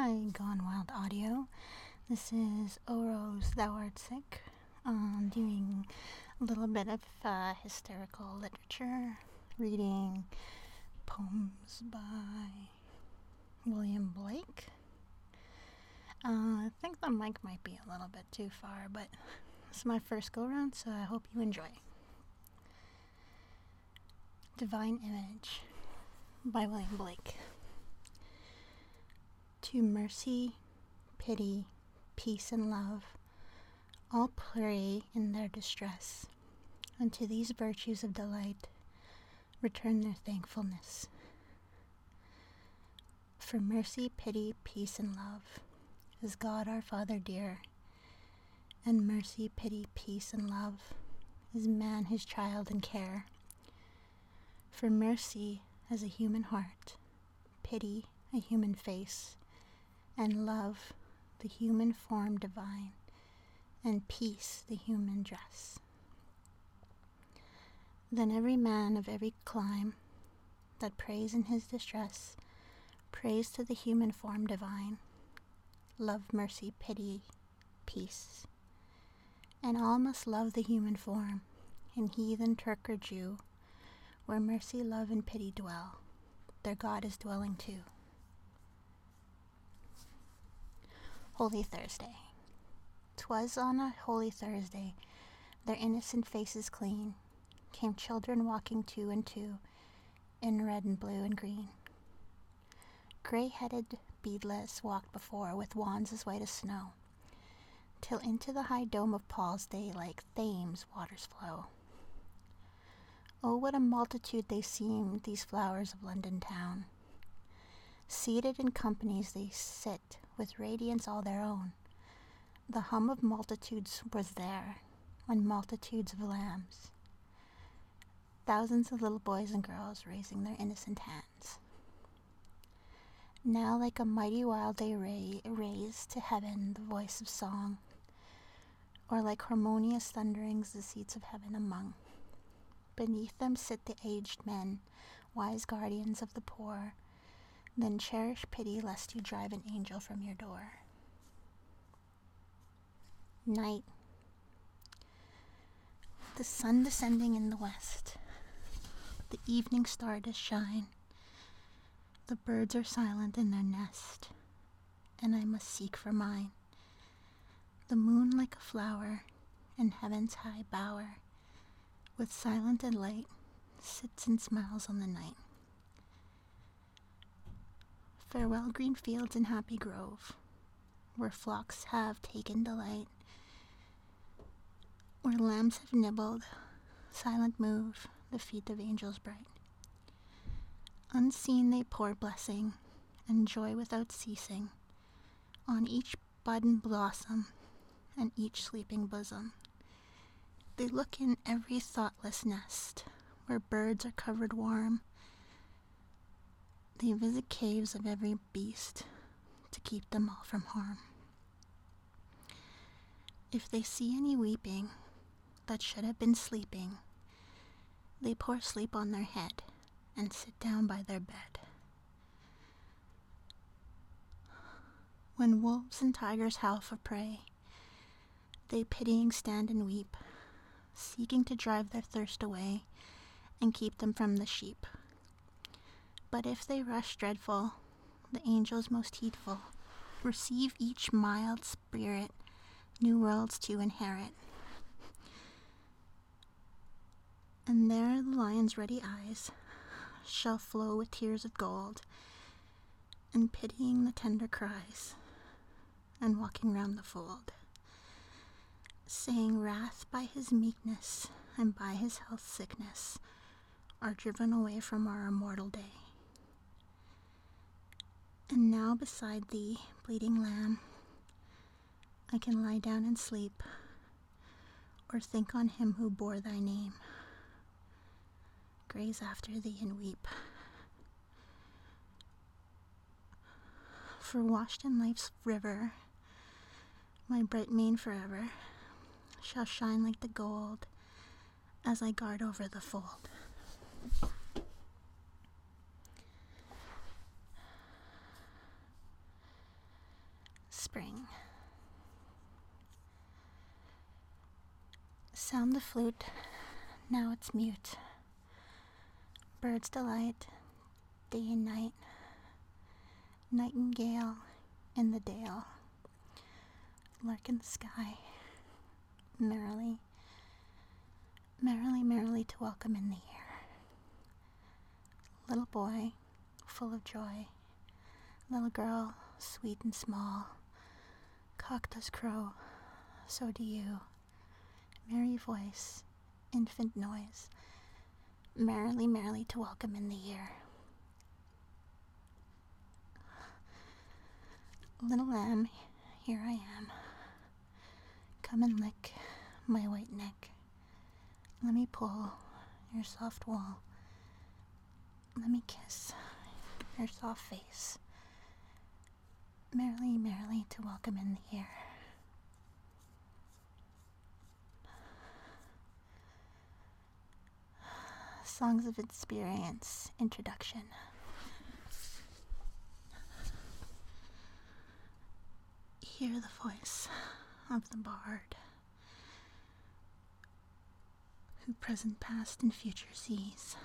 Hi, Gone Wild Audio. This is O Rose, Thou Art Sick. Doing a little bit of hysterical literature, reading poems by William Blake. I think the mic might be a little bit too far, but it's my first go-round, so I hope you enjoy. Divine Image by William Blake. To mercy, pity, peace, and love, all pray in their distress. Unto these virtues of delight, return their thankfulness. For mercy, pity, peace, and love is God our Father dear, and mercy, pity, peace, and love is man his child in care. For mercy has a human heart, pity a human face, and love the human form divine, and peace the human dress. Then every man of every clime that prays in his distress prays to the human form divine, love, mercy, pity, peace. And all must love the human form, in heathen, Turk, or Jew, where mercy, love, and pity dwell, their God is dwelling too. Holy Thursday. 'Twas on a holy Thursday, their innocent faces clean, came children walking two and two, in red and blue and green. Gray-headed beadless walked before, with wands as white as snow, till into the high dome of Paul's Day like Thames waters flow. Oh, what a multitude they seemed, these flowers of London town. Seated in companies they sit, with radiance all their own. The hum of multitudes was there, and multitudes of lambs. Thousands of little boys and girls raising their innocent hands. Now like a mighty wild they raise to heaven the voice of song, or like harmonious thunderings the seats of heaven among. Beneath them sit the aged men, wise guardians of the poor, then cherish pity lest you drive an angel from your door. Night. The sun descending in the west. The evening star does shine. The birds are silent in their nest, and I must seek for mine. The moon like a flower in heaven's high bower, with silent and light, sits and smiles on the night. Farewell green fields and happy grove, where flocks have taken delight, where lambs have nibbled, silent move the feet of angels bright. Unseen they pour blessing and joy without ceasing on each bud and blossom and each sleeping bosom. They look in every thoughtless nest, where birds are covered warm. They visit caves of every beast to keep them all from harm. If they see any weeping that should have been sleeping, they pour sleep on their head and sit down by their bed. When wolves and tigers howl for prey, they pitying stand and weep, seeking to drive their thirst away and keep them from the sheep. But if they rush dreadful, the angels most heedful receive each mild spirit, new worlds to inherit. And there the lion's ready eyes shall flow with tears of gold, and pitying the tender cries, and walking round the fold, saying wrath by his meekness and by his health sickness are driven away from our immortal day. And now beside thee, bleeding lamb, I can lie down and sleep, or think on him who bore thy name, graze after thee and weep. For washed in life's river, my bright mane forever shall shine like the gold as I guard over the fold. spring. Sound the flute, now it's mute. Birds delight, day and night. Nightingale in the dale. Lark in the sky, merrily, merrily, merrily to welcome in the year. Little boy, full of joy. Little girl, sweet and small. Cock does crow, so do you. Merry voice, infant noise. Merrily, merrily to welcome in the year. Little lamb, here I am. Come and lick my white neck. Let me pull your soft wool. Let me kiss your soft face. Merrily, merrily to welcome in the year. Songs of Experience, Introduction. Hear the voice of the bard, who present, past, and future sees.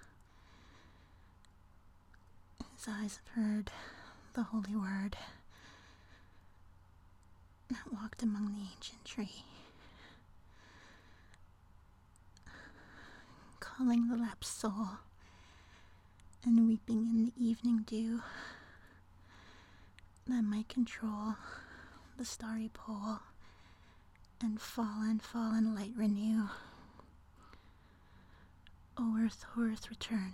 His eyes have heard the holy word that walked among the ancient tree, calling the lapsed soul and weeping in the evening dew that might control the starry pole and fallen light renew. O earth, return.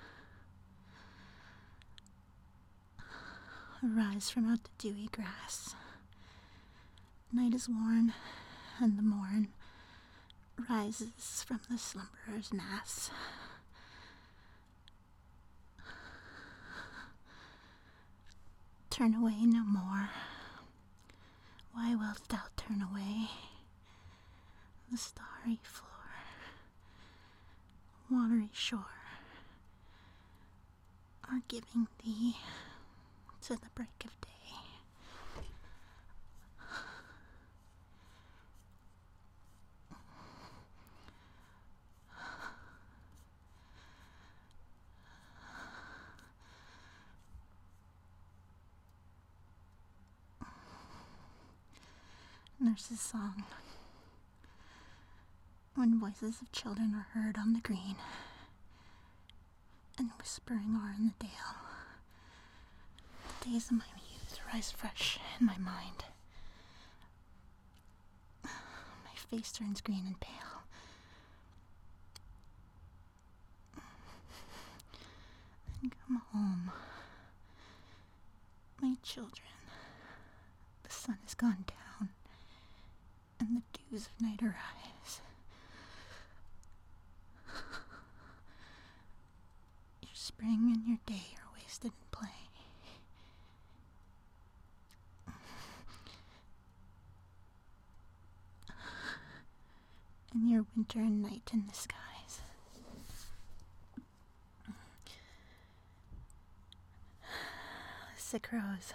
Arise from out the dewy grass. Night is worn, and the morn rises from the slumberer's mass. Turn away no more. Why wilt thou turn away? The starry floor, watery shore, are giving thee to the break of day. Nurse's Song. When voices of children are heard on the green, and whispering are in the dale, the days of my youth rise fresh in my mind. My face turns green and pale. Then come home, my children. The sun has gone down, and the dews of night arise. Your spring and your day are wasted in play. And your winter and night in the skies. Sick rose.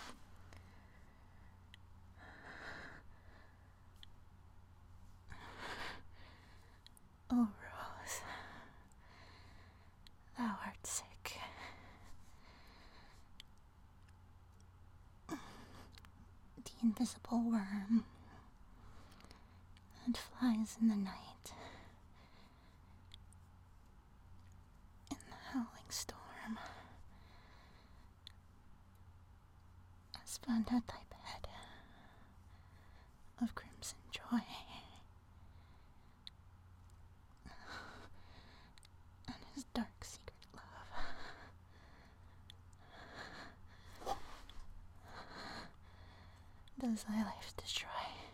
Oh, Rose, thou art sick. The invisible worm that flies in the night, in the howling storm, has found out thy bed of crimson joy. Dark secret love. Does thy life destroy?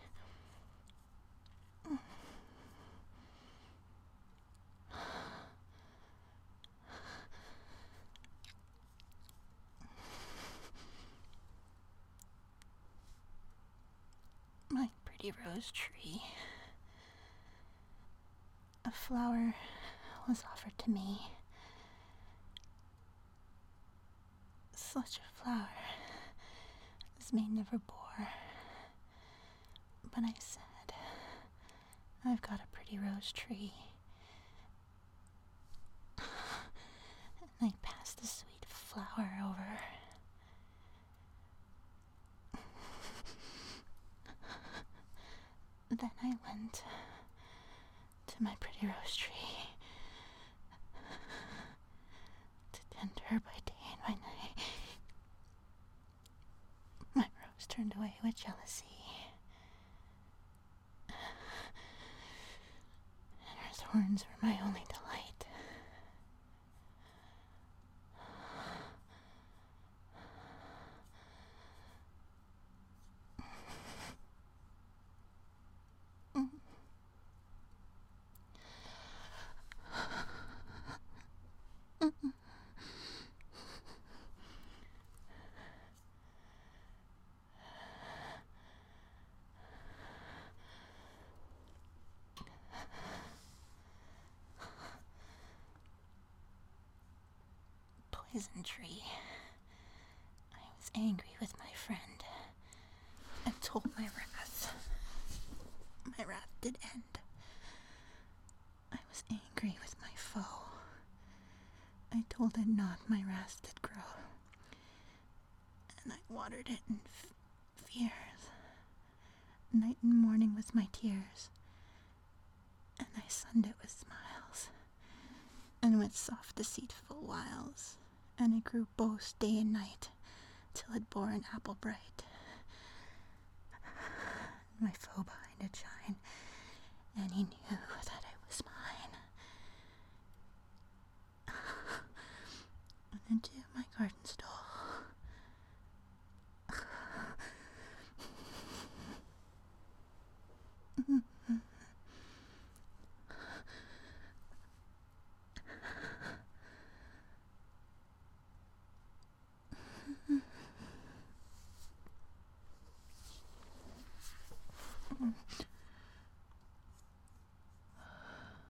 My pretty rose tree. A flower was offered to me. Such a flower as may never bore before. But I said, I've got a pretty rose tree. And I passed the sweet flower over. Then I went to my pretty rose tree to tend her by day and by night. My rose turned away with jealousy, and her thorns were my only delight. Poison tree. I was angry with my friend and told my wrath. My wrath did end. I was angry with my foe. I told it not, my wrath did grow, and I watered it in fears, night and morning with my tears, and I sunned it with smiles, and with soft deceitful wiles, and it grew both day and night, till it bore an apple bright. My foe behind it shine, and he knew that it was mine. And into my garden stole